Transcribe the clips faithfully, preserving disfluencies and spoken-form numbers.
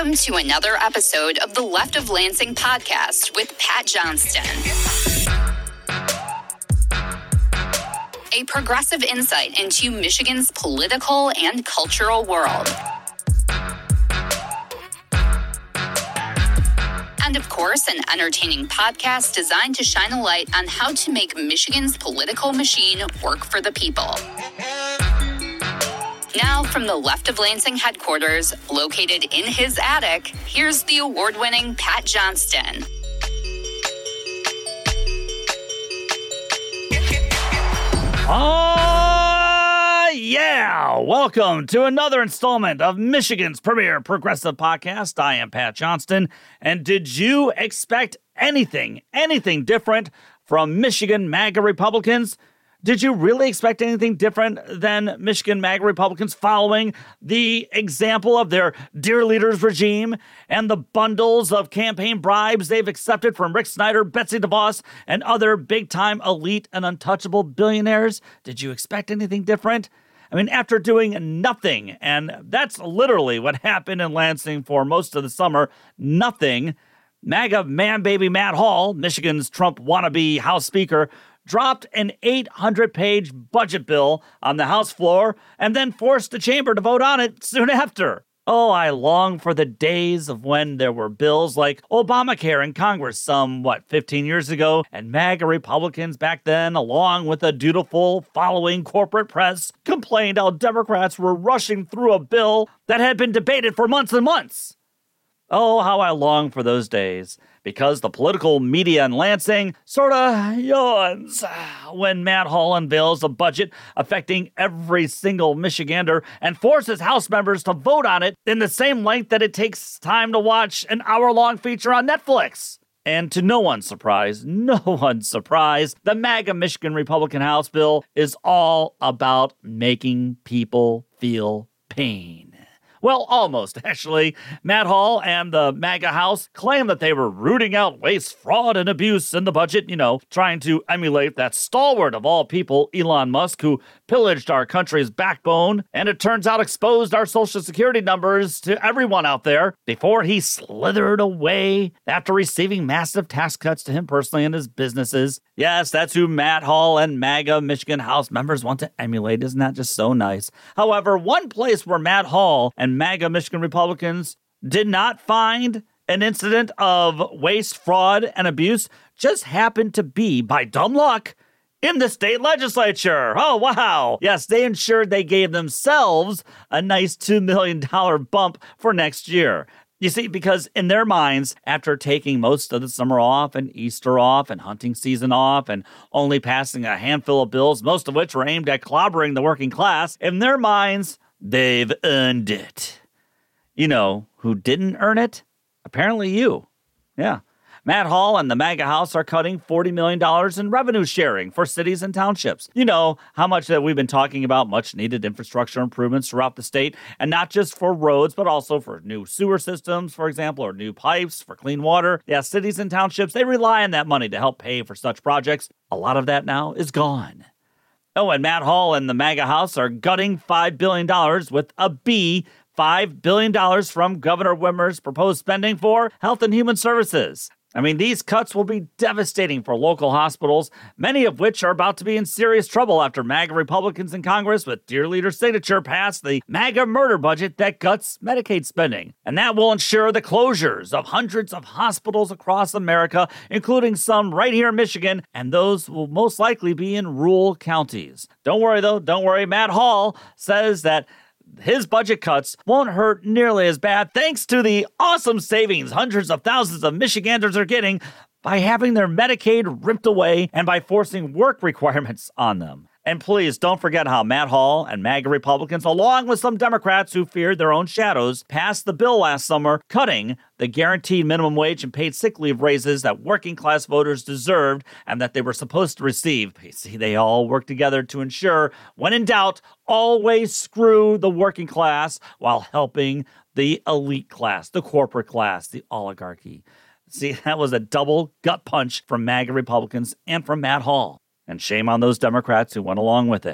Welcome to another episode of the Left of Lansing podcast with Pat Johnston. A progressive insight into Michigan's political and cultural world. And of course, an entertaining podcast designed to shine a light on how to make Michigan's political machine work for the people. Now, from the Left of Lansing headquarters, located in his attic, here's the award-winning Pat Johnston. Oh, yeah! Welcome to another installment of Michigan's premier progressive podcast. I am Pat Johnston, and did you expect anything, anything different from Michigan MAGA Republicans? Did you really expect anything different than Michigan MAGA Republicans following the example of their dear leaders regime and the bundles of campaign bribes they've accepted from Rick Snyder, Betsy DeVos, and other big-time elite and untouchable billionaires? Did you expect anything different? I mean, after doing nothing, and that's literally what happened in Lansing for most of the summer, nothing, MAGA man-baby Matt Hall, Michigan's Trump wannabe House Speaker, dropped an eight hundred page budget bill on the House floor and then forced the chamber to vote on it soon after. Oh, I long for the days of when there were bills like Obamacare in Congress some, what, fifteen years ago, and MAGA Republicans back then, along with a dutiful following corporate press, complained how Democrats were rushing through a bill that had been debated for months and months. Oh, how I long for those days, because the political media in Lansing sort of yawns when Matt Hall unveils a budget affecting every single Michigander and forces House members to vote on it in the same length that it takes time to watch an hour-long feature on Netflix. And to no one's surprise, no one's surprise, the MAGA Michigan Republican House bill is all about making people feel pain. Well, almost, actually. Matt Hall and the MAGA House claim that they were rooting out waste, fraud, and abuse in the budget, you know, trying to emulate that stalwart of all people, Elon Musk, who pillaged our country's backbone, and it turns out exposed our Social Security numbers to everyone out there before he slithered away after receiving massive tax cuts to him personally and his businesses. Yes, that's who Matt Hall and MAGA Michigan House members want to emulate. Isn't that just so nice? However, one place where Matt Hall and MAGA Michigan Republicans did not find an incident of waste, fraud, and abuse just happened to be, by dumb luck, in the state legislature. Oh, wow. Yes, they ensured they gave themselves a nice two million dollars bump for next year. You see, because in their minds, after taking most of the summer off and Easter off and hunting season off and only passing a handful of bills, most of which were aimed at clobbering the working class, in their minds, they've earned it. You know who didn't earn it? Apparently you. Yeah. Matt Hall and the MAGA House are cutting forty million dollars in revenue sharing for cities and townships. You know how much that we've been talking about much needed infrastructure improvements throughout the state, and not just for roads, but also for new sewer systems, for example, or new pipes for clean water. Yeah, cities and townships, they rely on that money to help pay for such projects. A lot of that now is gone. Oh, and Matt Hall and the MAGA House are gutting five billion dollars with a B, five billion dollars from Governor Whitmer's proposed spending for health and human services. I mean, these cuts will be devastating for local hospitals, many of which are about to be in serious trouble after MAGA Republicans in Congress with dear leader signature passed the MAGA murder budget that cuts Medicaid spending. And that will ensure the closures of hundreds of hospitals across America, including some right here in Michigan, and those will most likely be in rural counties. Don't worry, though. Don't worry. Matt Hall says that his budget cuts won't hurt nearly as bad thanks to the awesome savings hundreds of thousands of Michiganders are getting by having their Medicaid ripped away and by forcing work requirements on them. And please don't forget how Matt Hall and MAGA Republicans, along with some Democrats who feared their own shadows, passed the bill last summer cutting the guaranteed minimum wage and paid sick leave raises that working class voters deserved and that they were supposed to receive. You see, they all work together to ensure, when in doubt, always screw the working class while helping the elite class, the corporate class, the oligarchy. See, that was a double gut punch from MAGA Republicans and from Matt Hall. And shame on those Democrats who went along with it.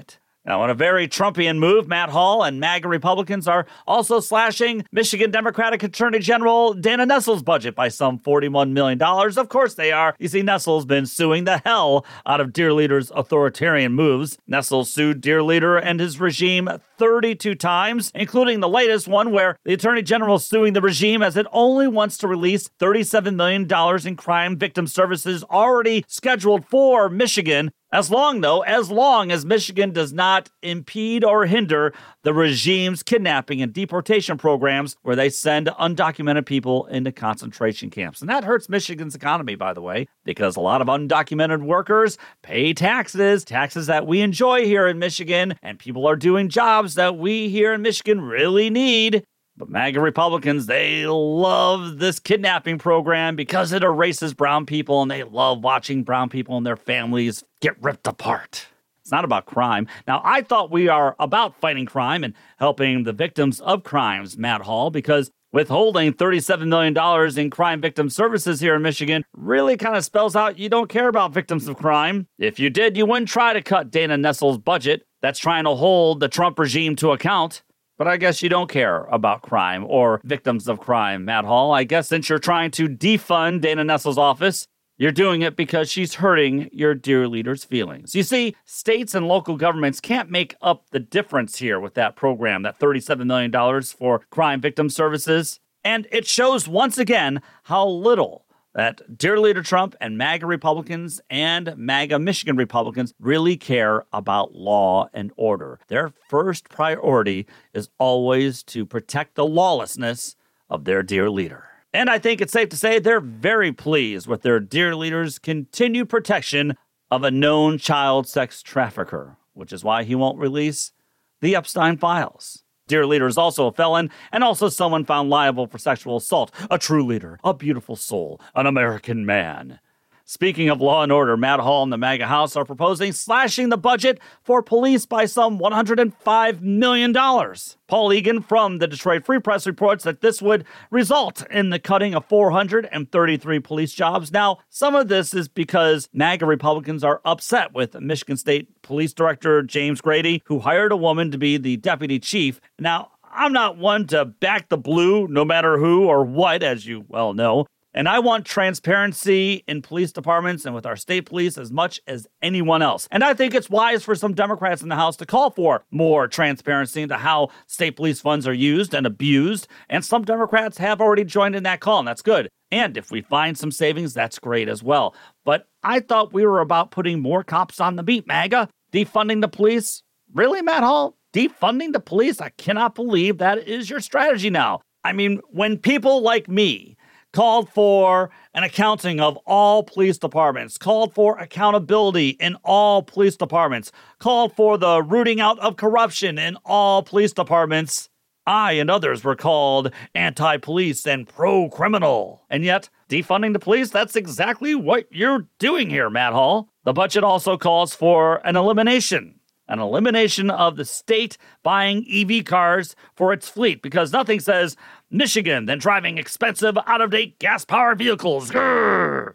Now, in a very Trumpian move, Matt Hall and MAGA Republicans are also slashing Michigan Democratic Attorney General Dana Nessel's budget by some forty-one million dollars. Of course they are. You see, Nessel's been suing the hell out of Dear Leader's authoritarian moves. Nessel sued Dear Leader and his regime thirty-two times, including the latest one where the Attorney General is suing the regime as it only wants to release thirty-seven million dollars in crime victim services already scheduled for Michigan. As long, though, as long as Michigan does not impede or hinder the regime's kidnapping and deportation programs where they send undocumented people into concentration camps. And that hurts Michigan's economy, by the way, because a lot of undocumented workers pay taxes, taxes that we enjoy here in Michigan, and people are doing jobs that we here in Michigan really need. But MAGA Republicans, they love this kidnapping program because it erases brown people, and they love watching brown people and their families get ripped apart. It's not about crime. Now, I thought we are about fighting crime and helping the victims of crimes, Matt Hall, because withholding thirty-seven million dollars in crime victim services here in Michigan really kind of spells out you don't care about victims of crime. If you did, you wouldn't try to cut Dana Nessel's budget. That's trying to hold the Trump regime to account. But I guess you don't care about crime or victims of crime, Matt Hall. I guess since you're trying to defund Dana Nessel's office, you're doing it because she's hurting your Dear Leader's feelings. You see, states and local governments can't make up the difference here with that program, that thirty-seven million dollars for crime victim services. And it shows once again how little that Dear Leader Trump and MAGA Republicans and MAGA Michigan Republicans really care about law and order. Their first priority is always to protect the lawlessness of their Dear Leader. And I think it's safe to say they're very pleased with their Dear Leader's continued protection of a known child sex trafficker, which is why he won't release the Epstein files. Dear Leader is also a felon and also someone found liable for sexual assault. A true leader, a beautiful soul, an American man. Speaking of law and order, Matt Hall and the MAGA House are proposing slashing the budget for police by some one hundred five million dollars. Paul Egan from the Detroit Free Press reports that this would result in the cutting of four hundred thirty-three police jobs. Now, some of this is because MAGA Republicans are upset with Michigan State Police Director James Grady, who hired a woman to be the deputy chief. Now, I'm not one to back the blue, no matter who or what, as you well know. And I want transparency in police departments and with our state police as much as anyone else. And I think it's wise for some Democrats in the House to call for more transparency into how state police funds are used and abused. And some Democrats have already joined in that call, and that's good. And if we find some savings, that's great as well. But I thought we were about putting more cops on the beat, MAGA. Defunding the police? Really, Matt Hall? Defunding the police? I cannot believe that is your strategy now. I mean, when people like me called for an accounting of all police departments, called for accountability in all police departments, called for the rooting out of corruption in all police departments, I and others were called anti-police and pro-criminal. And yet, defunding the police, that's exactly what you're doing here, Matt Hall. The budget also calls for an elimination. An elimination of the state buying E V cars for its fleet, because nothing says Michigan than driving expensive, out-of-date gas-powered vehicles. Grrr.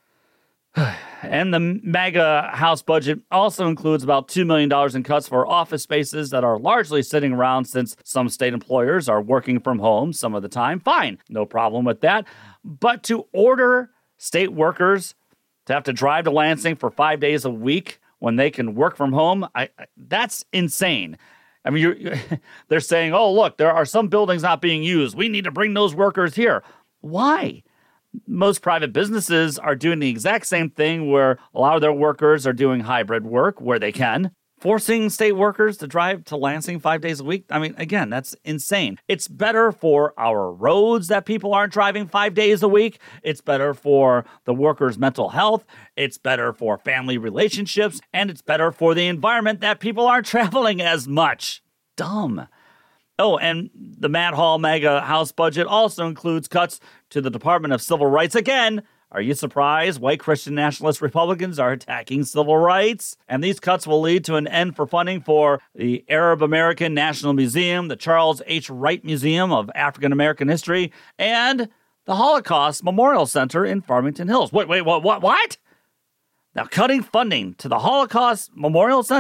And the MAGA House budget also includes about two million dollars in cuts for office spaces that are largely sitting around since some state employers are working from home some of the time. Fine, no problem with that. But to order state workers to have to drive to Lansing for five days a week when they can work from home, I, I, that's insane. I mean, you're, you're, they're saying, oh, look, there are some buildings not being used. We need to bring those workers here. Why? Most private businesses are doing the exact same thing where a lot of their workers are doing hybrid work where they can. Forcing state workers to drive to Lansing five days a week, I mean, again, that's insane. It's better for our roads that people aren't driving five days a week. It's better for the workers' mental health. It's better for family relationships. And it's better for the environment that people aren't traveling as much. Dumb. Oh, and the Matt Hall MAGA House budget also includes cuts to the Department of Civil Rights again. Are you surprised white Christian nationalist Republicans are attacking civil rights? And these cuts will lead to an end for funding for the Arab American National Museum, the Charles H. Wright Museum of African American History, and the Holocaust Memorial Center in Farmington Hills. Wait, wait, what, what, what? Now, cutting funding to the Holocaust Memorial Center?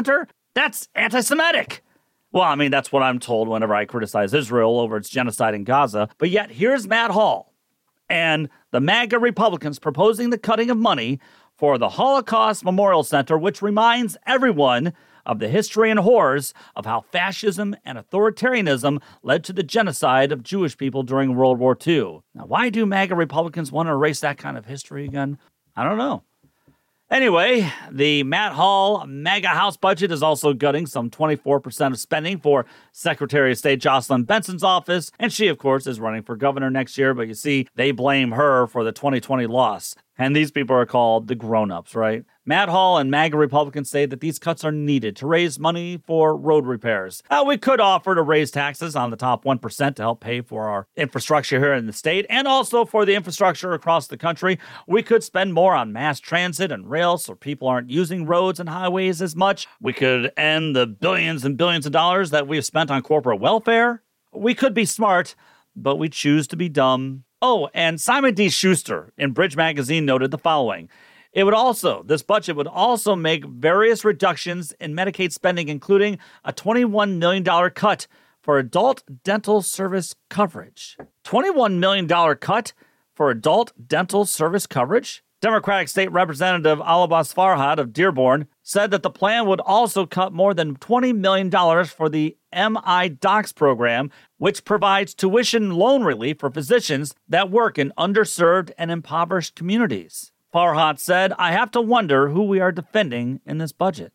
That's anti-Semitic. Well, I mean, that's what I'm told whenever I criticize Israel over its genocide in Gaza. But yet, here's Matt Hall and the MAGA Republicans proposing the cutting of money for the Holocaust Memorial Center, which reminds everyone of the history and horrors of how fascism and authoritarianism led to the genocide of Jewish people during World War Two. Now, why do MAGA Republicans want to erase that kind of history again? I don't know. Anyway, the Matt Hall MAGA House budget is also gutting some twenty-four percent of spending for Secretary of State Jocelyn Benson's office, and she, of course, is running for governor next year, but you see, they blame her for the twenty twenty loss. And these people are called the grown-ups, right? Matt Hall and MAGA Republicans say that these cuts are needed to raise money for road repairs. Uh, we could offer to raise taxes on the top one percent to help pay for our infrastructure here in the state and also for the infrastructure across the country. We could spend more on mass transit and rail so people aren't using roads and highways as much. We could end the billions and billions of dollars that we've spent on corporate welfare. We could be smart, but we choose to be dumb. Oh, and Simon D. Schuster in Bridge Magazine noted the following. It would also, this budget would also make various reductions in Medicaid spending, including a twenty-one million dollars cut for adult dental service coverage. twenty-one million dollars cut for adult dental service coverage? Democratic State Representative Alabas Farhad of Dearborn said that the plan would also cut more than twenty million dollars for the M I Docs program, which provides tuition loan relief for physicians that work in underserved and impoverished communities. Farhad said, I have to wonder who we are defending in this budget.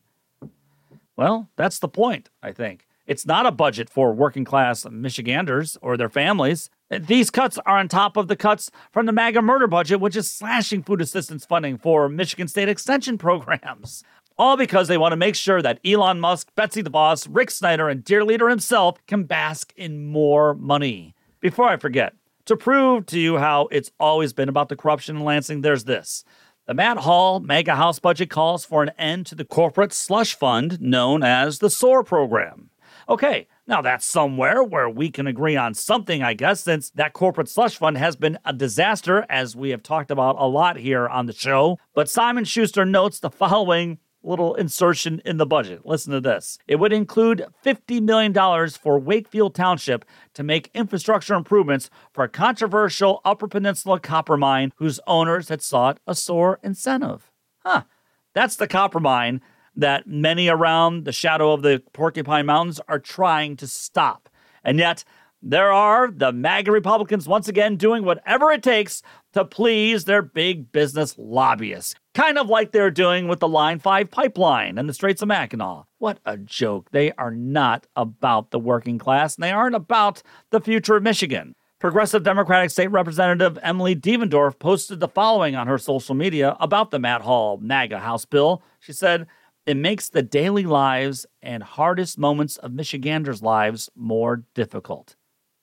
Well, that's the point, I think. It's not a budget for working-class Michiganders or their families. These cuts are on top of the cuts from the MAGA murder budget, which is slashing food assistance funding for Michigan State Extension programs. All because they want to make sure that Elon Musk, Betsy DeVos, Rick Snyder, and Dear Leader himself can bask in more money. Before I forget, to prove to you how it's always been about the corruption in Lansing, there's this. The Matt Hall MAGA House budget calls for an end to the corporate slush fund known as the SOAR program. Okay, now that's somewhere where we can agree on something, I guess, since that corporate slush fund has been a disaster, as we have talked about a lot here on the show. But Simon Schuster notes the following little insertion in the budget. Listen to this. It would include fifty million dollars for Wakefield Township to make infrastructure improvements for a controversial Upper Peninsula copper mine whose owners had sought a SOAR incentive. Huh. That's the copper mine that many around the shadow of the Porcupine Mountains are trying to stop. And yet, there are the MAGA Republicans once again doing whatever it takes to please their big business lobbyists. Kind of like they're doing with the Line five pipeline and the Straits of Mackinac. What a joke. They are not about the working class, and they aren't about the future of Michigan. Progressive Democratic State Representative Emily Devendorf posted the following on her social media about the Matt Hall MAGA House bill. She said, it makes the daily lives and hardest moments of Michiganders' lives more difficult.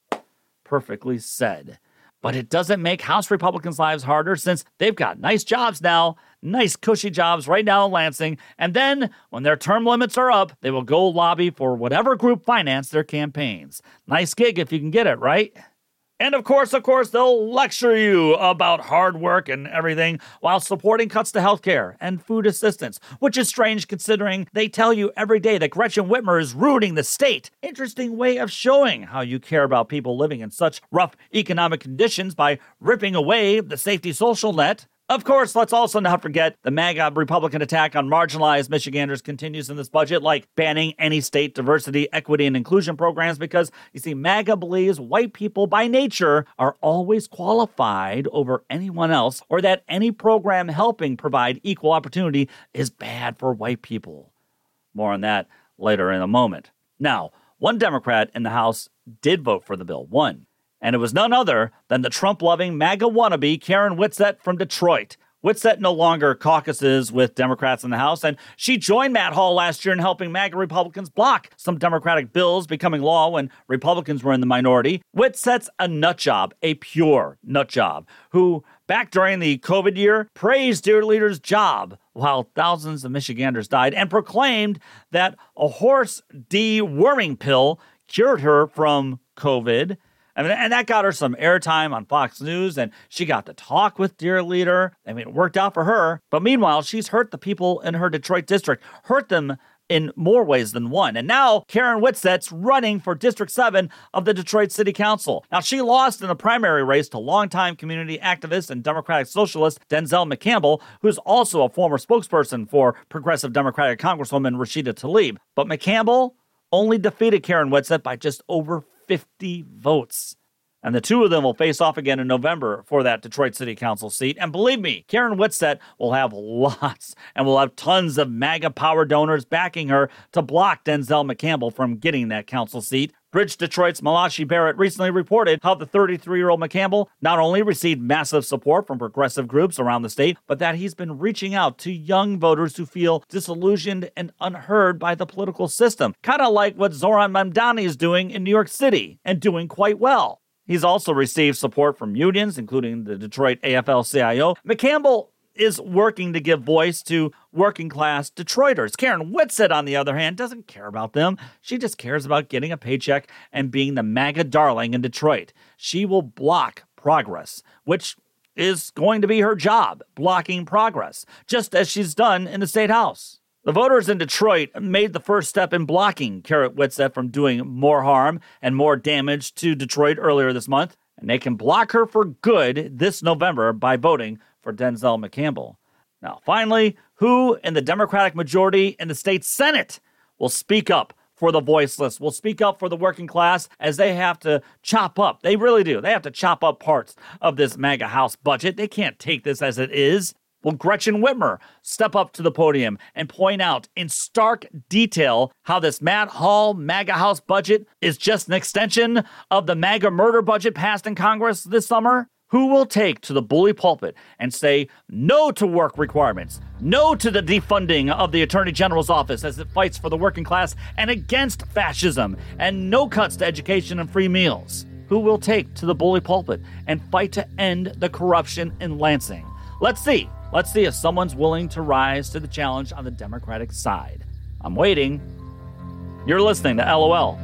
Perfectly said. But it doesn't make House Republicans' lives harder since they've got nice jobs now, nice cushy jobs right now in Lansing, and then when their term limits are up, they will go lobby for whatever group financed their campaigns. Nice gig if you can get it, right? And of course, of course, they'll lecture you about hard work and everything while supporting cuts to healthcare and food assistance, which is strange considering they tell you every day that Gretchen Whitmer is ruining the state. Interesting way of showing how you care about people living in such rough economic conditions by ripping away the safety social net. Of course, let's also not forget the MAGA Republican attack on marginalized Michiganders continues in this budget, like banning any state diversity, equity, and inclusion programs because, you see, MAGA believes white people by nature are always qualified over anyone else, or that any program helping provide equal opportunity is bad for white people. More on that later in a moment. Now, one Democrat in the House did vote for the bill, one. And it was none other than the Trump-loving MAGA wannabe Karen Whitsett from Detroit. Whitsett no longer caucuses with Democrats in the House, and she joined Matt Hall last year in helping MAGA Republicans block some Democratic bills becoming law when Republicans were in the minority. Whitsett's a nut job, a pure nut job, who, back during the COVID year, praised Dear Leader's job while thousands of Michiganders died and proclaimed that a horse deworming pill cured her from COVID. I mean, and that got her some airtime on Fox News, and she got to talk with Dear Leader. I mean, it worked out for her. But meanwhile, she's hurt the people in her Detroit district, hurt them in more ways than one. And now Karen Whitsett's running for District seven of the Detroit City Council. Now, she lost in the primary race to longtime community activist and Democratic Socialist Denzel McCampbell, who's also a former spokesperson for Progressive Democratic Congresswoman Rashida Tlaib. But McCampbell only defeated Karen Whitsett by just over fifty votes. And the two of them will face off again in November for that Detroit City Council seat. And believe me, Karen Whitsett will have lots and will have tons of MAGA power donors backing her to block Denzel McCampbell from getting that council seat. Bridge Detroit's Malachi Barrett recently reported how the thirty-three-year-old McCampbell not only received massive support from progressive groups around the state, but that he's been reaching out to young voters who feel disillusioned and unheard by the political system. Kind of like what Zoran Mamdani is doing in New York City, and doing quite well. He's also received support from unions, including the Detroit A F L C I O. McCampbell is working to give voice to working-class Detroiters. Karen Whitsett, on the other hand, doesn't care about them. She just cares about getting a paycheck and being the MAGA darling in Detroit. She will block progress, which is going to be her job, blocking progress, just as she's done in the State House. The voters in Detroit made the first step in blocking Karen Whitsett from doing more harm and more damage to Detroit earlier this month, and they can block her for good this November by voting for Denzel McCampbell. Now, finally, who in the Democratic majority in the state Senate will speak up for the voiceless, will speak up for the working class as they have to chop up. They really do. They have to chop up parts of this MAGA House budget. They can't take this as it is. Will Gretchen Whitmer step up to the podium and point out in stark detail how this Matt Hall MAGA House budget is just an extension of the MAGA murder budget passed in Congress this summer? Who will take to the bully pulpit and say no to work requirements, no to the defunding of the Attorney General's office as it fights for the working class and against fascism, and no cuts to education and free meals? Who will take to the bully pulpit and fight to end the corruption in Lansing? Let's see. Let's see if someone's willing to rise to the challenge on the Democratic side. I'm waiting. You're listening to L O L.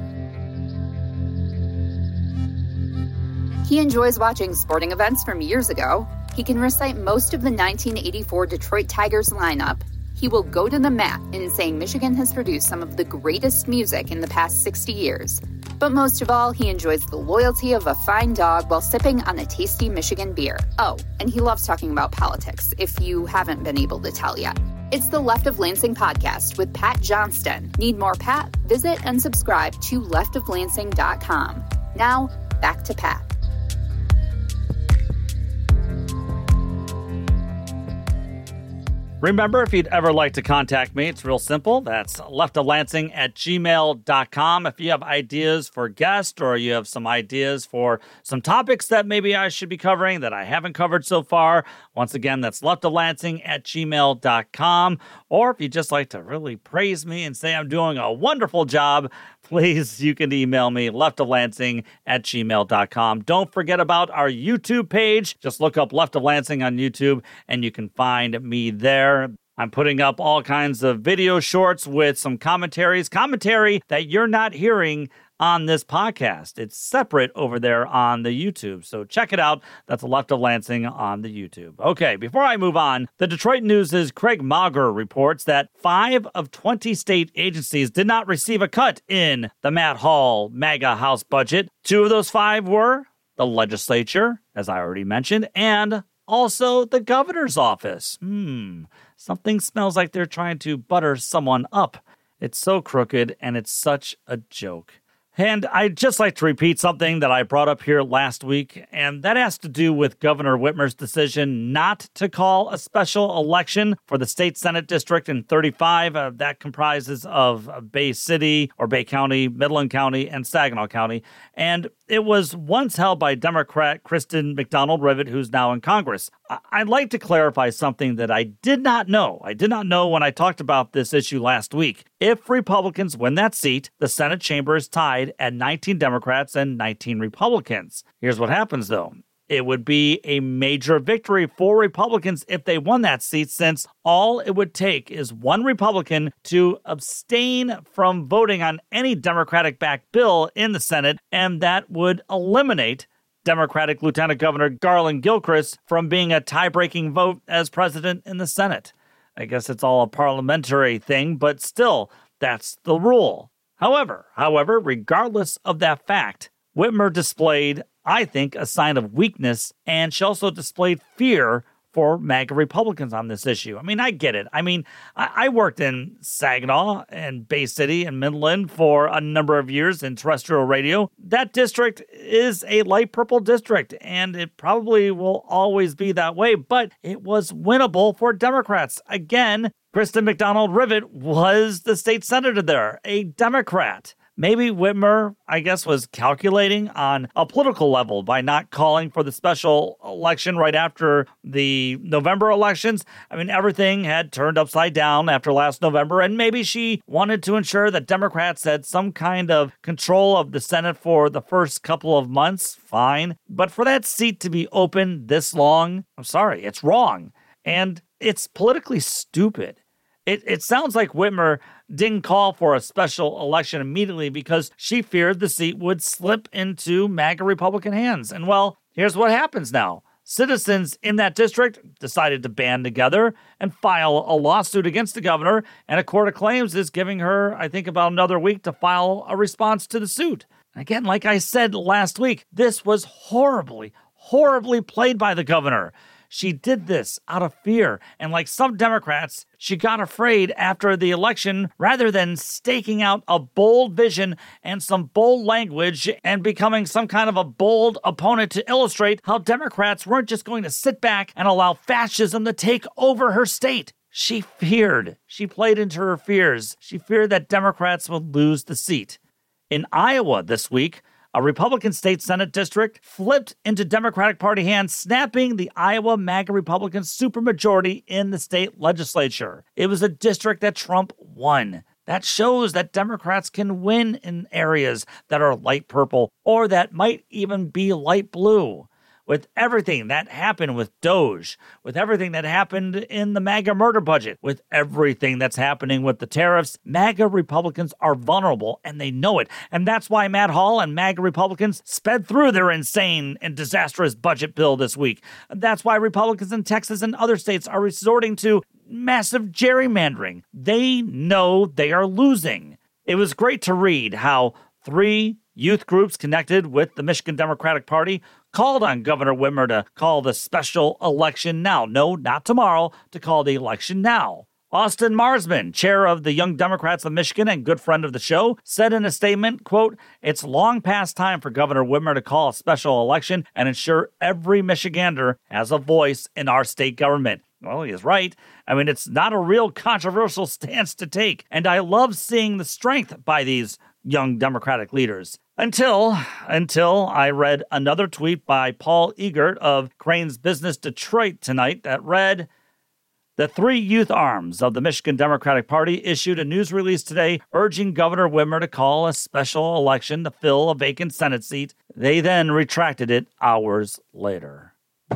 He enjoys watching sporting events from years ago. He can recite most of the nineteen eighty-four Detroit Tigers lineup. He will go to the mat in saying Michigan has produced some of the greatest music in the past sixty years. But most of all, he enjoys the loyalty of a fine dog while sipping on a tasty Michigan beer. Oh, and he loves talking about politics, if you haven't been able to tell yet. It's the Left of Lansing podcast with Pat Johnston. Need more Pat? Visit and subscribe to left of lansing dot com. Now, back to Pat. Remember, if you'd ever like to contact me, it's real simple. That's leftoflansing at gmail dot com. If you have ideas for guests or you have some ideas for some topics that maybe I should be covering that I haven't covered so far, once again, that's leftoflansing at gmail dot com. Or if you'd just like to really praise me and say I'm doing a wonderful job, please, you can email me, leftoflansing at gmail dot com. Don't forget about our YouTube page. Just look up Left of Lansing on YouTube, and you can find me there. I'm putting up all kinds of video shorts with some commentaries, commentary that you're not hearing on this podcast. It's separate over there on the YouTube, so check it out. That's Left of Lansing on the YouTube. Okay, before I move on, the Detroit News' Craig Mauger reports that five of twenty state agencies did not receive a cut in the Matt Hall MAGA House budget. Two of those five were the legislature, as I already mentioned, and also the governor's office. Hmm, something smells like they're trying to butter someone up. It's so crooked, and it's such a joke. And I'd just like to repeat something that I brought up here last week, and that has to do with Governor Whitmer's decision not to call a special election for the state Senate district in thirty-five. Uh, that comprises of Bay City, or Bay County, Midland County, and Saginaw County. And it was once held by Democrat Kristen McDonald-Rivet, who's now in Congress. I- I'd like to clarify something that I did not know. I did not know when I talked about this issue last week. If Republicans win that seat, the Senate chamber is tied at nineteen Democrats and nineteen Republicans. Here's what happens, though. It would be a major victory for Republicans if they won that seat, since all it would take is one Republican to abstain from voting on any Democratic-backed bill in the Senate, and that would eliminate Democratic Lieutenant Governor Garland Gilchrist from being a tie-breaking vote as president in the Senate. I guess it's all a parliamentary thing, but still, That's the rule. However, however, regardless of that fact, Whitmer displayed, I think, a sign of weakness, and she also displayed fear for MAGA Republicans on this issue. I mean, I get it. I mean, I, I worked in Saginaw and Bay City and Midland for a number of years in terrestrial radio. That district is a light purple district, and it probably will always be that way, but it was winnable for Democrats. Again, Kristen McDonald-Rivet was the state senator there, a Democrat. Maybe Whitmer, I guess, was calculating on a political level by not calling for the special election right after the November elections. I mean, everything had turned upside down after last November, and maybe she wanted to ensure that Democrats had some kind of control of the Senate for the first couple of months. Fine. But for that seat to be open this long, I'm sorry, it's wrong. And it's politically stupid. It, it sounds like Whitmer didn't call for a special election immediately because she feared the seat would slip into MAGA Republican hands. And well, here's what happens now. Citizens in that district decided to band together and file a lawsuit against the governor, and a court of claims is giving her, I think, about another week to file a response to the suit. Again, like I said last week, this was horribly, horribly played by the governor. She did this out of fear, and like some Democrats, she got afraid after the election rather than staking out a bold vision and some bold language and becoming some kind of a bold opponent to illustrate how Democrats weren't just going to sit back and allow fascism to take over her state. She feared. She played into her fears. She feared that Democrats would lose the seat. In Iowa this week, a Republican state Senate district flipped into Democratic Party hands, snapping the Iowa MAGA Republican supermajority in the state legislature. It was a district that Trump won. That shows that Democrats can win in areas that are light purple or that might even be light blue. With everything that happened with Doge, with everything that happened in the MAGA murder budget, with everything that's happening with the tariffs, MAGA Republicans are vulnerable, and they know it. And that's why Matt Hall and MAGA Republicans sped through their insane and disastrous budget bill this week. That's why Republicans in Texas and other states are resorting to massive gerrymandering. They know they are losing. It was great to read how three youth groups connected with the Michigan Democratic Party called on Governor Whitmer to call the special election now. No, not tomorrow, to call the election now. Austin Marsman, chair of the Young Democrats of Michigan and good friend of the show, said in a statement, quote, "It's long past time for Governor Whitmer to call a special election and ensure every Michigander has a voice in our state government." Well, he is right. I mean, it's not a real controversial stance to take, and I love seeing the strength by these young Democratic leaders. Until, until I read another tweet by Paul Egert of Crane's Business Detroit tonight that read, "The three youth arms of the Michigan Democratic Party issued a news release today urging Governor Whitmer to call a special election to fill a vacant Senate seat. They then retracted it hours later."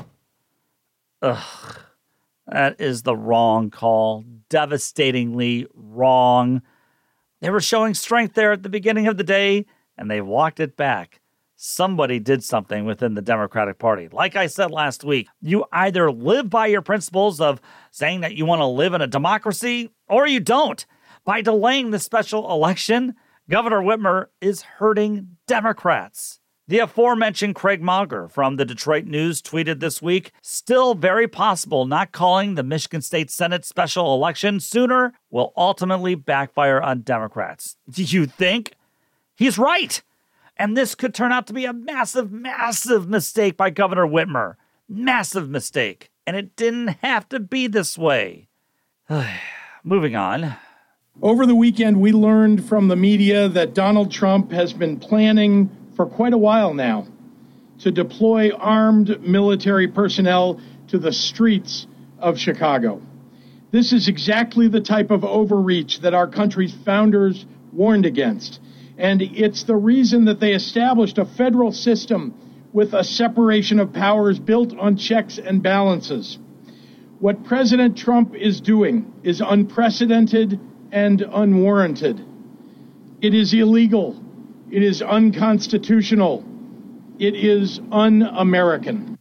Ugh. That is the wrong call. Devastatingly wrong. They were showing strength there at the beginning of the day, and they walked it back. Somebody did something within the Democratic Party. Like I said last week, you either live by your principles of saying that you want to live in a democracy, or you don't. By delaying the special election, Governor Whitmer is hurting Democrats. The aforementioned Craig Mauger from the Detroit News tweeted this week, "Still very possible not calling the Michigan State Senate special election sooner will ultimately backfire on Democrats." Do you think? He's right. And this could turn out to be a massive, massive mistake by Governor Whitmer. Massive mistake. And it didn't have to be this way. Moving on. Over the weekend, we learned from the media that Donald Trump has been planning for quite a while now to deploy armed military personnel to the streets of Chicago. This is exactly the type of overreach that our country's founders warned against. And it's the reason that they established a federal system with a separation of powers built on checks and balances. What President Trump is doing is unprecedented and unwarranted. It is illegal. It is unconstitutional. It is un-American.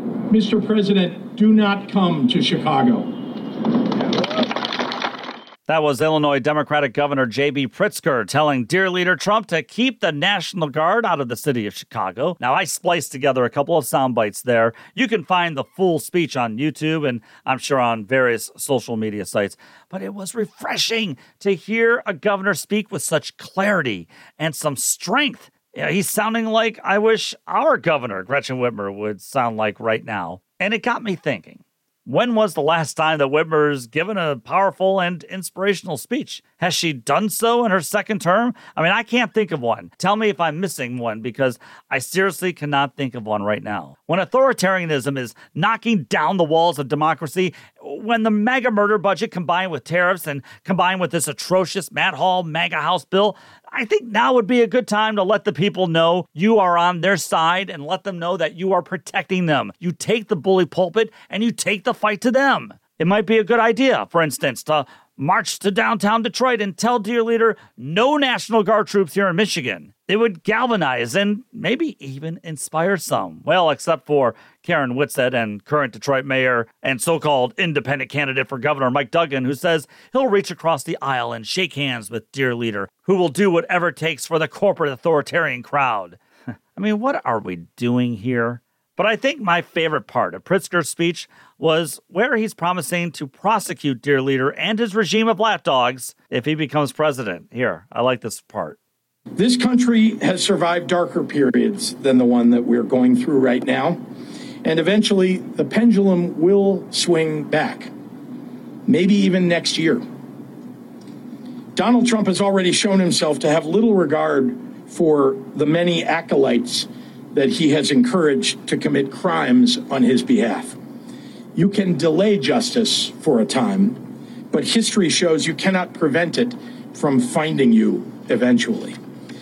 Mister President, do not come to Chicago. That was Illinois Democratic Governor J B Pritzker telling Dear Leader Trump to keep the National Guard out of the city of Chicago. Now, I spliced together a couple of sound bites there. You can find the full speech on YouTube and I'm sure on various social media sites. But it was refreshing to hear a governor speak with such clarity and some strength. Yeah, he's sounding like I wish our governor, Gretchen Whitmer, would sound like right now. And it got me thinking. When was the last time that Whitmer's given a powerful and inspirational speech? Has she done so in her second term? I mean, I can't think of one. Tell me if I'm missing one, because I seriously cannot think of one right now. When authoritarianism is knocking down the walls of democracy, when the MAGA murder budget combined with tariffs and combined with this atrocious Matt Hall MAGA House bill, I think now would be a good time to let the people know you are on their side and let them know that you are protecting them. You take the bully pulpit and you take the fight to them. It might be a good idea, for instance, to march to downtown Detroit and tell Dear Leader no National Guard troops here in Michigan. It would galvanize and maybe even inspire some. Well, except for Karen Whitsett and current Detroit mayor and so-called independent candidate for governor Mike Duggan, who says he'll reach across the aisle and shake hands with Dear Leader, who will do whatever it takes for the corporate authoritarian crowd. I mean, what are we doing here? But I think my favorite part of Pritzker's speech was where he's promising to prosecute Dear Leader and his regime of lapdogs if he becomes president. Here, I like this part. This country has survived darker periods than the one that we're going through right now. And eventually, the pendulum will swing back, maybe even next year. Donald Trump has already shown himself to have little regard for the many acolytes that he has encouraged to commit crimes on his behalf. You can delay justice for a time, but history shows you cannot prevent it from finding you eventually.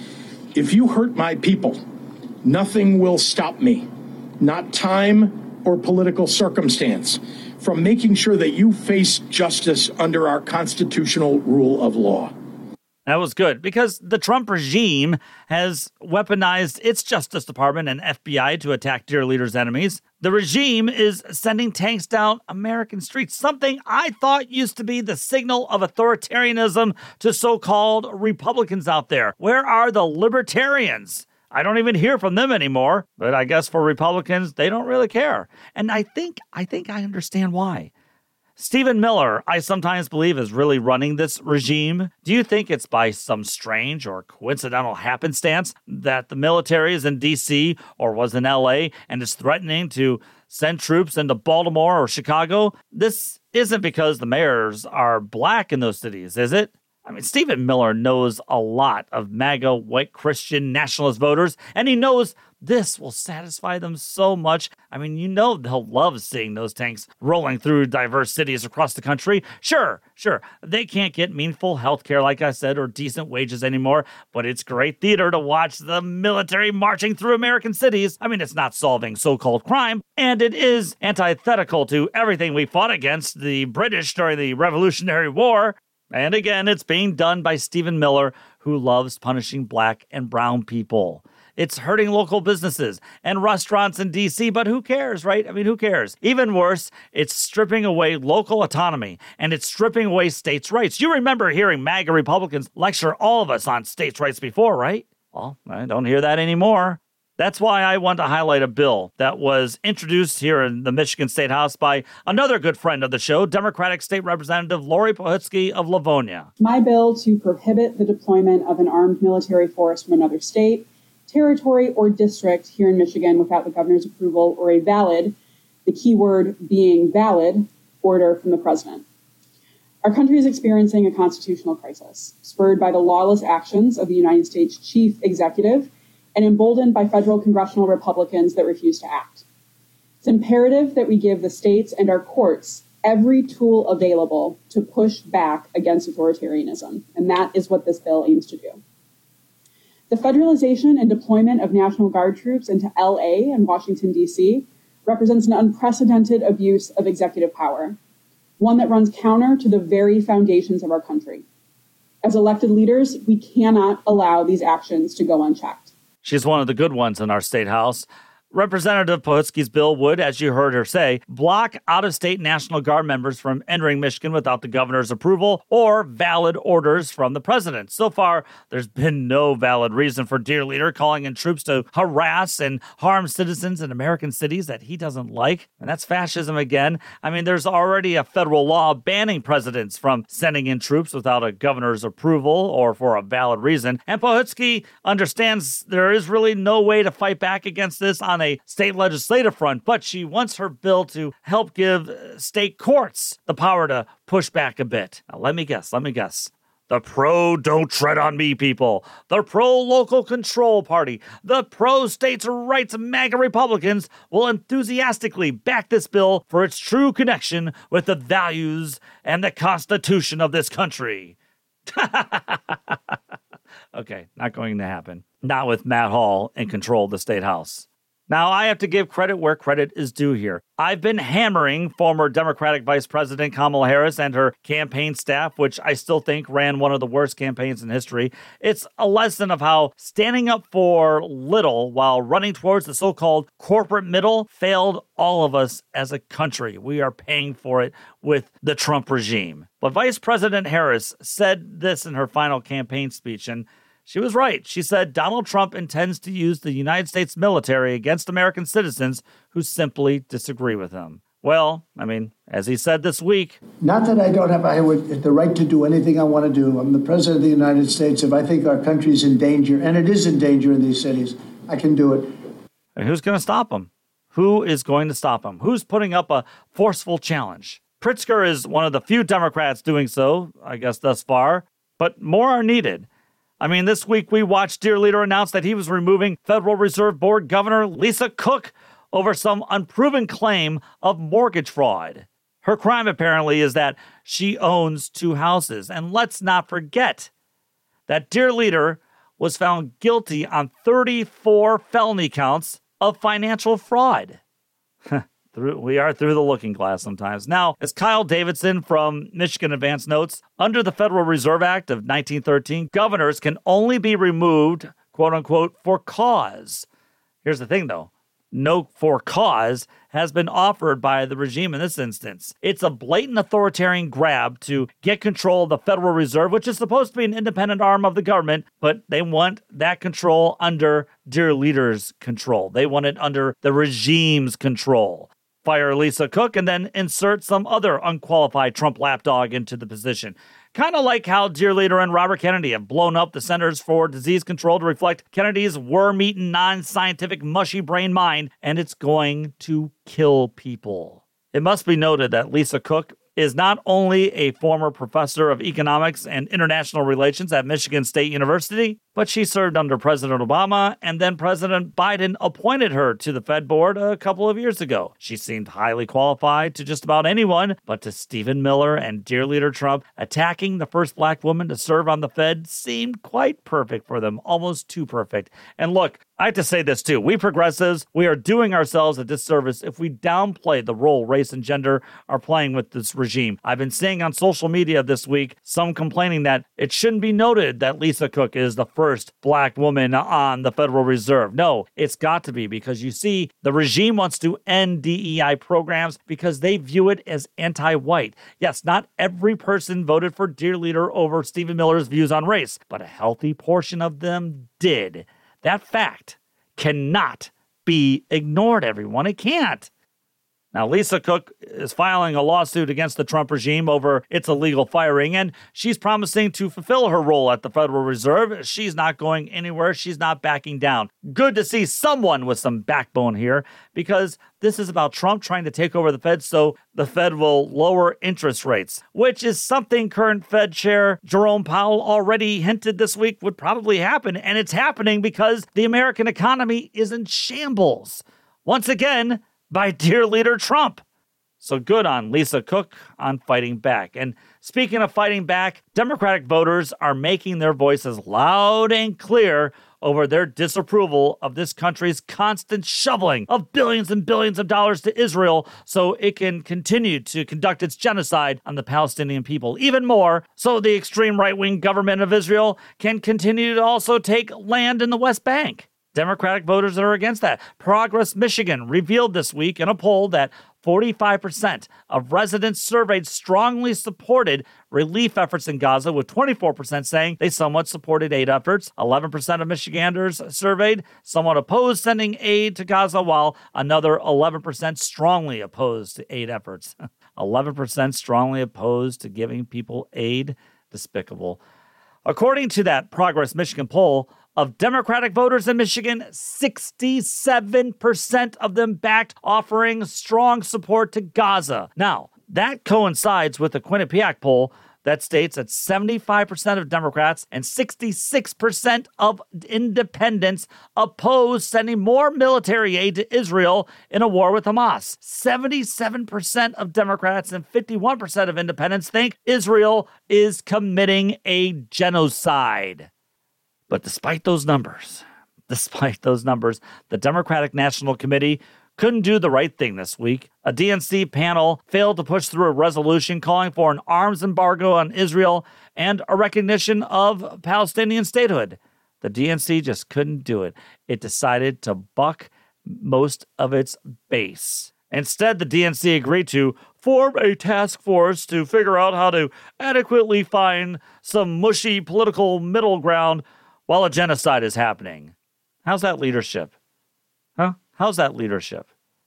If you hurt my people, nothing will stop me, not time or political circumstance, from making sure that you face justice under our constitutional rule of law. That was good, because the Trump regime has weaponized its Justice Department and F B I to attack Dear Leader's enemies. The regime is sending tanks down American streets, something I thought used to be the signal of authoritarianism to so-called Republicans out there. Where are the libertarians? I don't even hear from them anymore, but I guess for Republicans, they don't really care. And I think I think I understand why. Stephen Miller, I sometimes believe, is really running this regime. Do you think it's by some strange or coincidental happenstance that the military is in D C or was in L A and is threatening to send troops into Baltimore or Chicago? This isn't because the mayors are black in those cities, is it? I mean, Stephen Miller knows a lot of MAGA white Christian nationalist voters, and he knows this will satisfy them so much. I mean, you know they'll love seeing those tanks rolling through diverse cities across the country. Sure, sure, they can't get meaningful health care, like I said, or decent wages anymore, but it's great theater to watch the military marching through American cities. I mean, it's not solving so-called crime, and it is antithetical to everything we fought against the British during the Revolutionary War. And again, it's being done by Stephen Miller, who loves punishing black and brown people. It's hurting local businesses and restaurants in D C, but who cares, right? I mean, who cares? Even worse, it's stripping away local autonomy, and it's stripping away states' rights. You remember hearing MAGA Republicans lecture all of us on states' rights before, right? Well, I don't hear that anymore. That's why I want to highlight a bill that was introduced here in the Michigan State House by another good friend of the show, Democratic State Representative Lori Pohitsky of Livonia. My bill to prohibit the deployment of an armed military force from another state, territory, or district here in Michigan without the governor's approval or a valid, the key word being valid, order from the president. Our country is experiencing a constitutional crisis, spurred by the lawless actions of the United States chief executive and emboldened by federal congressional Republicans that refuse to act. It's imperative that we give the states and our courts every tool available to push back against authoritarianism, and that is what this bill aims to do. The federalization and deployment of National Guard troops into L A and Washington, D C represents an unprecedented abuse of executive power, one that runs counter to the very foundations of our country. As elected leaders, we cannot allow these actions to go unchecked. She's one of the good ones in our state house. Representative Pohutsky's bill would, as you heard her say, block out-of-state National Guard members from entering Michigan without the governor's approval or valid orders from the president. So far, there's been no valid reason for Dear Leader calling in troops to harass and harm citizens in American cities that he doesn't like. And that's fascism again. I mean, there's already a federal law banning presidents from sending in troops without a governor's approval or for a valid reason. And Pohutsky understands there is really no way to fight back against this on a state legislative front, but she wants her bill to help give state courts the power to push back a bit. Now, let me guess, let me guess. The pro-don't tread on me people, the pro-local control party, the pro-states' rights MAGA Republicans will enthusiastically back this bill for its true connection with the values and the Constitution of this country. Okay, not going to happen. Not with Matt Hall in control of the State House. Now, I have to give credit where credit is due here. I've been hammering former Democratic Vice President Kamala Harris and her campaign staff, which I still think ran one of the worst campaigns in history. It's a lesson of how standing up for little while running towards the so-called corporate middle failed all of us as a country. We are paying for it with the Trump regime. But Vice President Harris said this in her final campaign speech, and she was right. She said Donald Trump intends to use the United States military against American citizens who simply disagree with him. Well, I mean, as he said this week. Not that I don't have I would, the right to do anything I want to do. I'm the president of the United States. If I think our country's in danger, and it is in danger in these cities, I can do it. And who's going to stop him? Who is going to stop him? Who's putting up a forceful challenge? Pritzker is one of the few Democrats doing so, I guess, thus far, but more are needed. I mean, this week we watched Dear Leader announce that he was removing Federal Reserve Board Governor Lisa Cook over some unproven claim of mortgage fraud. Her crime, apparently, is that she owns two houses. And let's not forget that Dear Leader was found guilty on thirty-four felony counts of financial fraud. Through, we are through the looking glass sometimes. Now, as Kyle Davidson from Michigan Advance notes, under the Federal Reserve Act of nineteen thirteen, governors can only be removed, quote unquote, for cause. Here's the thing, though. No for cause has been offered by the regime in this instance. It's a blatant authoritarian grab to get control of the Federal Reserve, which is supposed to be an independent arm of the government, but they want that control under Dear Leader's control. They want it under the regime's control. Fire Lisa Cook and then insert some other unqualified Trump lapdog into the position. Kind of like how Dear Leader and Robert Kennedy have blown up the Centers for Disease Control to reflect Kennedy's worm-eaten, non-scientific, mushy-brain mind, and it's going to kill people. It must be noted that Lisa Cook is not only a former professor of economics and international relations at Michigan State University, but she served under President Obama, and then President Biden appointed her to the Fed board a couple of years ago. She seemed highly qualified to just about anyone, but to Stephen Miller and Dear Leader Trump, attacking the first black woman to serve on the Fed seemed quite perfect for them, almost too perfect. And look, I have to say this too. We progressives, we are doing ourselves a disservice if we downplay the role race and gender are playing with this regime. I've been seeing on social media this week some complaining that it shouldn't be noted that Lisa Cook is the first black woman on the Federal Reserve. No, it's got to be, because you see, the regime wants to end D E I programs because they view it as anti-white. Yes, not every person voted for Dear Leader over Stephen Miller's views on race, but a healthy portion of them did. That fact cannot be ignored, everyone. It can't. Now, Lisa Cook is filing a lawsuit against the Trump regime over its illegal firing, and she's promising to fulfill her role at the Federal Reserve. She's not going anywhere. She's not backing down. Good to see someone with some backbone here, because this is about Trump trying to take over the Fed so the Fed will lower interest rates, which is something current Fed Chair Jerome Powell already hinted this week would probably happen, and it's happening because the American economy is in shambles. Once again, by Dear Leader Trump. So good on Lisa Cook on fighting back. And speaking of fighting back, Democratic voters are making their voices loud and clear over their disapproval of this country's constant shoveling of billions and billions of dollars to Israel so it can continue to conduct its genocide on the Palestinian people. Even more, so the extreme right-wing government of Israel can continue to also take land in the West Bank. Democratic voters that are against that. Progress Michigan revealed this week in a poll that forty-five percent of residents surveyed strongly supported relief efforts in Gaza, with twenty-four percent saying they somewhat supported aid efforts. eleven percent of Michiganders surveyed somewhat opposed sending aid to Gaza, while another eleven percent strongly opposed to aid efforts. eleven percent strongly opposed to giving people aid. Despicable. According to that Progress Michigan poll, of Democratic voters in Michigan, sixty-seven percent of them backed offering strong support to Gaza. Now, that coincides with the Quinnipiac poll that states that seventy-five percent of Democrats and sixty-six percent of independents oppose sending more military aid to Israel in a war with Hamas. seventy-seven percent of Democrats and fifty-one percent of independents think Israel is committing a genocide. But despite those numbers, despite those numbers, the Democratic National Committee couldn't do the right thing this week. A D N C panel failed to push through a resolution calling for an arms embargo on Israel and a recognition of Palestinian statehood. The D N C just couldn't do it. It decided to buck most of its base. Instead, the D N C agreed to form a task force to figure out how to adequately find some mushy political middle ground while a genocide is happening. How's that leadership? Huh? How's that leadership?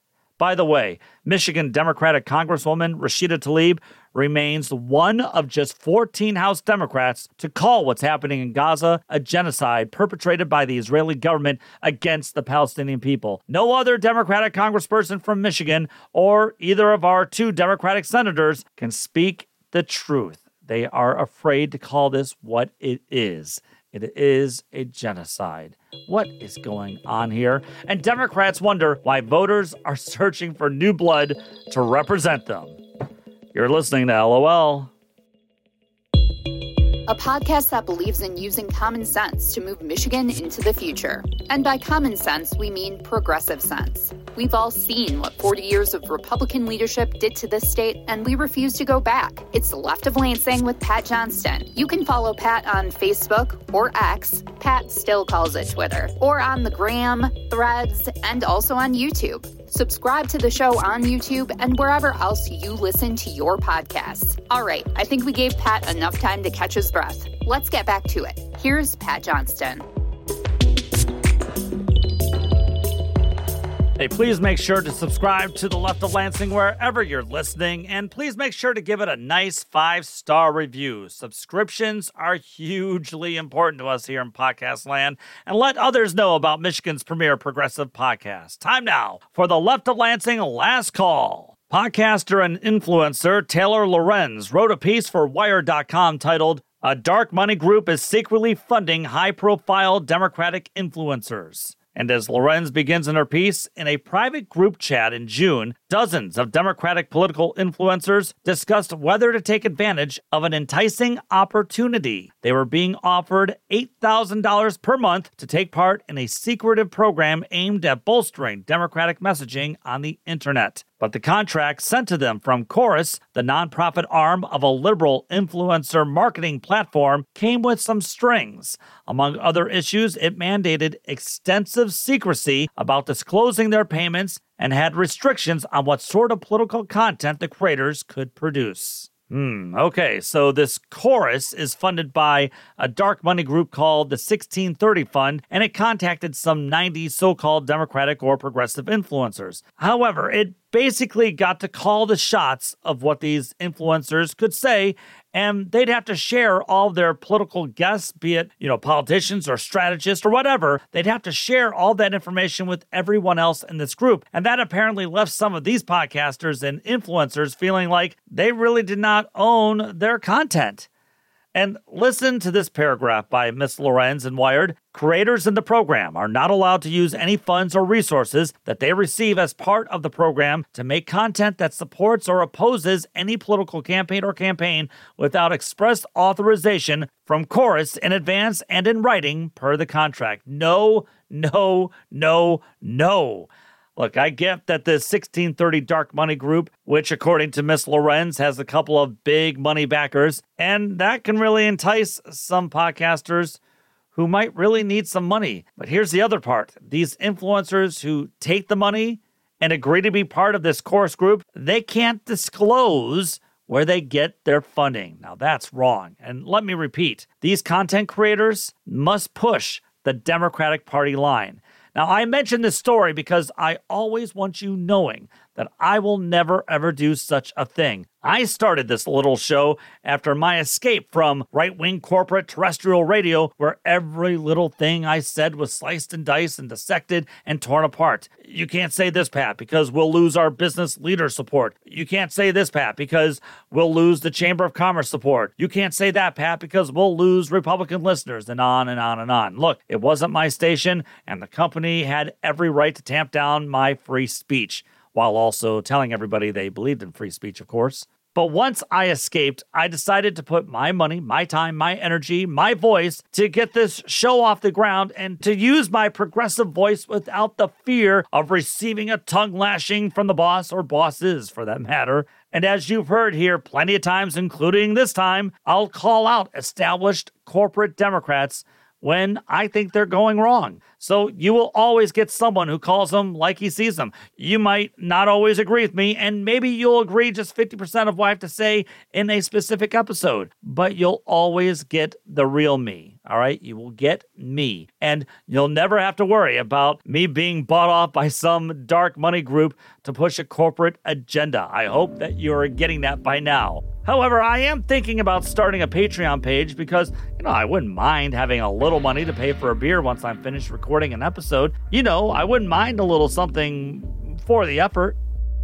By the way, Michigan Democratic Congresswoman Rashida Tlaib remains one of just fourteen House Democrats to call what's happening in Gaza a genocide perpetrated by the Israeli government against the Palestinian people. No other Democratic congressperson from Michigan or either of our two Democratic senators can speak the truth. They are afraid to call this what it is. It is a genocide. What is going on here? And Democrats wonder why voters are searching for new blood to represent them. You're listening to L O L. A podcast that believes in using common sense to move Michigan into the future. And by common sense, we mean progressive sense. We've all seen what forty years of Republican leadership did to this state, and we refuse to go back. It's Left of Lansing with Pat Johnston. You can follow Pat on Facebook or X. Pat still calls it Twitter. Or on the Gram, Threads, and also on YouTube. Subscribe to the show on YouTube and wherever else you listen to your podcasts. All right, I think we gave Pat enough time to catch his breath. Let's get back to it. Here's Pat Johnston. Hey, please make sure to subscribe to The Left of Lansing wherever you're listening, and please make sure to give it a nice five-star review. Subscriptions are hugely important to us here in podcast land, and let others know about Michigan's premier progressive podcast. Time now for The Left of Lansing Last Call. Podcaster and influencer Taylor Lorenz wrote a piece for Wired dot com titled, "A Dark Money Group is Secretly Funding High-Profile Democratic Influencers." And as Lorenz begins in her piece, in a private group chat in June, dozens of Democratic political influencers discussed whether to take advantage of an enticing opportunity. They were being offered eight thousand dollars per month to take part in a secretive program aimed at bolstering Democratic messaging on the internet. But the contract sent to them from Chorus, the nonprofit arm of a liberal influencer marketing platform, came with some strings. Among other issues, it mandated extensive secrecy about disclosing their payments and had restrictions on what sort of political content the creators could produce. Hmm, okay, so this Chorus is funded by a dark money group called the sixteen thirty Fund, and it contacted some ninety so-called Democratic or progressive influencers. However, it basically got to call the shots of what these influencers could say, and they'd have to share all their political guests, be it, you know, politicians or strategists or whatever. They'd have to share all that information with everyone else in this group. And that apparently left some of these podcasters and influencers feeling like they really did not own their content. And listen to this paragraph by Miss Lorenz in Wired. Creators in the program are not allowed to use any funds or resources that they receive as part of the program to make content that supports or opposes any political campaign or campaign without express authorization from Chorus in advance and in writing per the contract. No, no, no, no. Look, I get that the sixteen thirty Dark Money Group, which according to Miss Lorenz has a couple of big money backers, and that can really entice some podcasters who might really need some money. But here's the other part. These influencers who take the money and agree to be part of this course group, they can't disclose where they get their funding. Now that's wrong. And let me repeat, these content creators must push the Democratic Party line. Now, I mention this story because I always want you knowing that I will never, ever do such a thing. I started this little show after my escape from right-wing corporate terrestrial radio, where every little thing I said was sliced and diced and dissected and torn apart. You can't say this, Pat, because we'll lose our business leader support. You can't say this, Pat, because we'll lose the Chamber of Commerce support. You can't say that, Pat, because we'll lose Republican listeners, and on and on and on. Look, it wasn't my station, and the company had every right to tamp down my free speech, while also telling everybody they believed in free speech, of course. But once I escaped, I decided to put my money, my time, my energy, my voice to get this show off the ground and to use my progressive voice without the fear of receiving a tongue lashing from the boss, or bosses for that matter. And as you've heard here plenty of times, including this time, I'll call out established corporate Democrats when I think they're going wrong. So you will always get someone who calls them like he sees them. You might not always agree with me, and maybe you'll agree just fifty percent of what I have to say in a specific episode, but you'll always get the real me, all right? You will get me, and you'll never have to worry about me being bought off by some dark money group to push a corporate agenda. I hope that you're getting that by now. However, I am thinking about starting a Patreon page because, you know, I wouldn't mind having a little money to pay for a beer once I'm finished recording an episode. You know, I wouldn't mind a little something for the effort.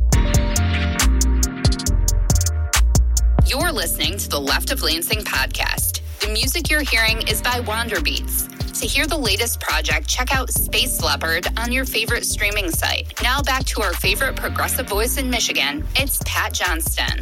You're listening to the Left of Lansing podcast. The music you're hearing is by Wander Beats. To hear the latest project, check out Space Leopard on your favorite streaming site. Now back to our favorite progressive voice in Michigan. It's Pat Johnston.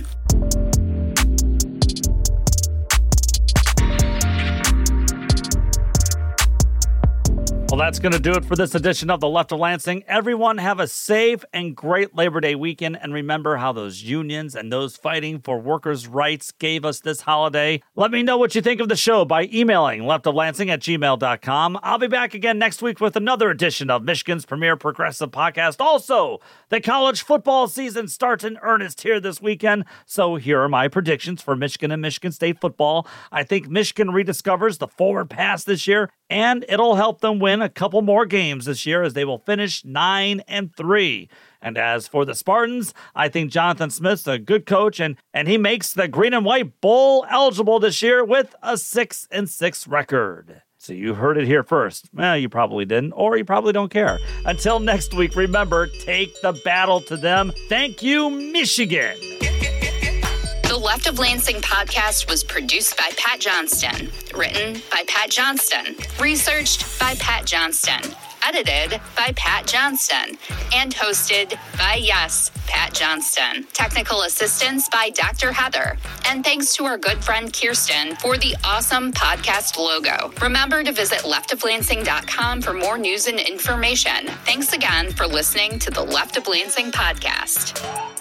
Well, that's going to do it for this edition of the Left of Lansing. Everyone have a safe and great Labor Day weekend, and remember how those unions and those fighting for workers' rights gave us this holiday. Let me know what you think of the show by emailing leftoflansing at gmail dot com. I'll be back again next week with another edition of Michigan's premier progressive podcast. Also, the college football season starts in earnest here this weekend, so here are my predictions for Michigan and Michigan State football. I think Michigan rediscovers the forward pass this year, and it'll help them win a couple more games this year as they will finish nine and three. And as for the Spartans, I think Jonathan Smith's a good coach, and, and he makes the Green and White Bowl eligible this year with a six and six record. So you heard it here first. Well, you probably didn't, or you probably don't care. Until next week, remember, take the battle to them. Thank you, Michigan. The Left of Lansing podcast was produced by Pat Johnston, written by Pat Johnston, researched by Pat Johnston, edited by Pat Johnston, and hosted by, yes, Pat Johnston. Technical assistance by Doctor Heather. And thanks to our good friend Kirsten for the awesome podcast logo. Remember to visit left of lansing dot com for more news and information. Thanks again for listening to the Left of Lansing podcast.